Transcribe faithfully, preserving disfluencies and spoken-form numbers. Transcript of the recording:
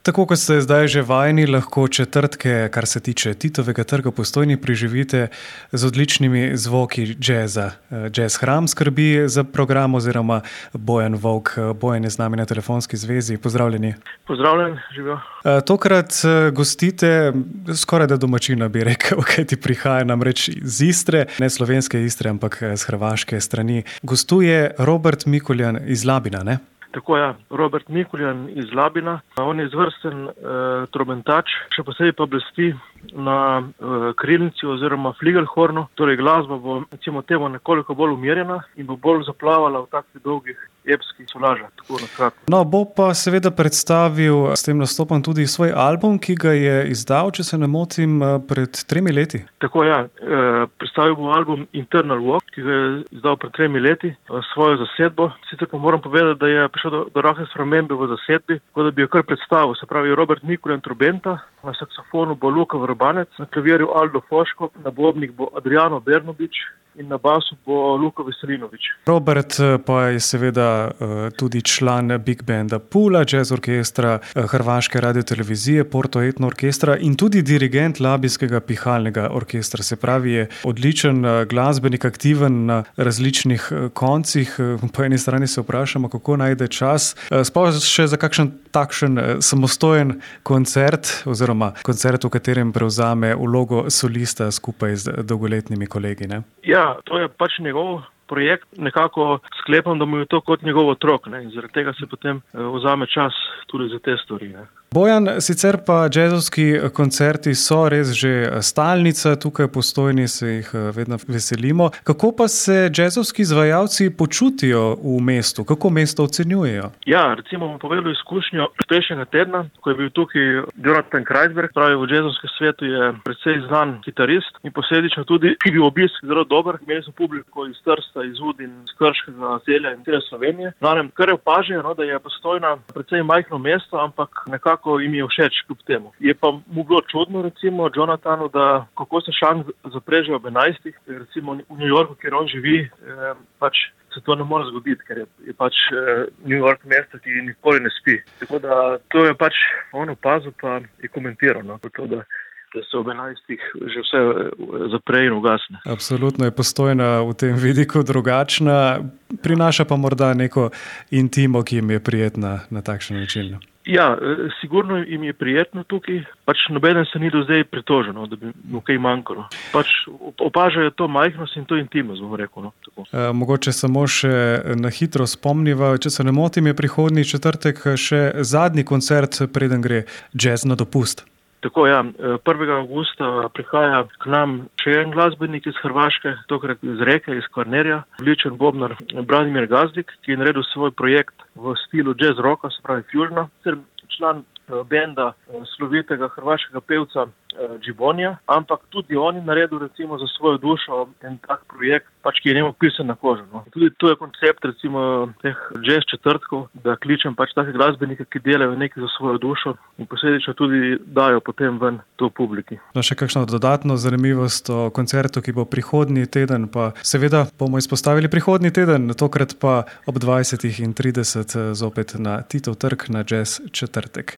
Tako kot ste zdaj že vajeni, lahko četrtke, kar se tiče Titovega trga v Postojni, preživite z odličnimi zvoki džeza. Jazz Hram skrbi za program oziroma Bojan Volk. Bojan je z nami na telefonski zvezi. Pozdravljeni. Pozdravljen, živijo. Tokrat gostite skoraj da domačina, bi rekel, kajti prihaja namreč iz Istre, ne slovenske Istre, ampak z hrvaške strani. Gostuje Robert Mikuljan iz Labina, ne? Tako je, Robert Mikuljan iz Labina. On je izvrsten eh, trobentač, še posebej pa blesti na eh, krilnici oziroma fligelhornu. Torej glasba bo, recimo temu, nekoliko bolj umirjena in bo bolj zaplavala v takih dolgih epskih solažah. Tako nakratko. No, bo pa seveda predstavil s tem nastopom tudi svoj album, ki ga je izdal, če se ne motim, pred tremi leti. Tako je, eh, predstavil bo album Internal Walk, ki ga je izdal pred tremi leti, svojo zasedbo. Sicer pa moram povedati, da je prišel do, do rahle spremembe v zasedbi, kot da bi jo kar predstavil. Se pravi, Robert Mikuljan trobenta, na saksofonu bo Luka Vrbanec, na klavirju Aldo Foško, na bobnih bo Adriano Bernobič in na basu bo Luka Veselinovič. Robert pa je seveda tudi član Big Banda Pula, jazz orkestra Hrvaške radiotelevizije, Porto Etno orkestra in tudi dirigent Labinskega pihalnega orkestra. Se pravi, je odličen glasbenik, aktiven na različnih koncih. Po eni strani se vprašamo, kako najde čas. Sploh še za kakšen takšen samostojen koncert oziroma koncert, v katerem prevzame vlogo solista skupaj z dolgoletnimi kolegi, ne? Ja, to je pač njegov projekt. Nekako sklepam, da mu je to kot njegov otrok, ne? In zaradi tega se potem vzame čas tudi za te stvari, ne? Bojan, sicer pa džezovski koncerti so res že stalnica, tukaj v Postojni se jih vedno veselimo. Kako pa se džezovski izvajalci počutijo v mestu? Kako mesto ocenjujejo? Ja, recimo bom povedal izkušnjo prejšnjega tedna, ko je bil tukaj Jonathan Kreisberg, pravi v džezovskem svetu je precej znan kitarist in posledično tudi je bil obisk zelo dober. Imeli smo publiko iz Trsta, iz Udin, iz Krškega, Celja in cele Slovenije. Znanem, kar je opaženo, no, da je Postojna precej majhno mesto, ampak nekako ko jim je všeč kljub temu. Je pa mu bilo čudno, recimo, Jonathanu, da kako se šank zapreže ob enajstih, recimo v New Yorku, kjer on živi, eh, pač se to ne more zgoditi, ker je, je pač eh, New York mesto, ki nikoli ne spi. Tako da to je pač on opazil pa je komentiral, no, to, da da se ob enajstih že vse zapre in ugasne. Absolutno je Postojna v tem vidiku drugačna, prinaša pa morda neko intimo, ki jim je prijetna na takšen način. Ja, sigurno jim je prijetno tukaj, pač nobeden se ni do zdaj pritožil, no, da bi mu kaj manjkalo. Pač opažajo to majhnost in to intimnost, bom rekel. No, tako. E, mogoče samo še na hitro spomniva, če se ne motim, je prihodnji četrtek še zadnji koncert, preden gre jazz na dopust. Tako, ja, prvega avgusta prihaja k nam še en glasbenik iz Hrvaške, tokrat iz Reke, iz Kvarnerja, odličen bobnar Branimir Gazdik, ki je naredil svoj projekt v stilu jazz rocka, se pravi fusiona, član benda slovitega hrvaškega pevca Džibonija, ampak tudi on je naredil recimo za svojo dušo en tak projekt, pač ki je njemu pisan na kožo. No. Tudi to je koncept recimo teh jazz četrtkov, da kličem pač take glasbenike, ki delajo nekaj za svojo dušo in posledično tudi dajo potem ven to publiki. No, še kakšno dodatno zanimivost o koncertu, ki bo prihodnji teden, pa seveda bomo izpostavili prihodnji teden, tokrat pa ob dvajsetih in trideset zopet na Titov trg na jazz četrtek.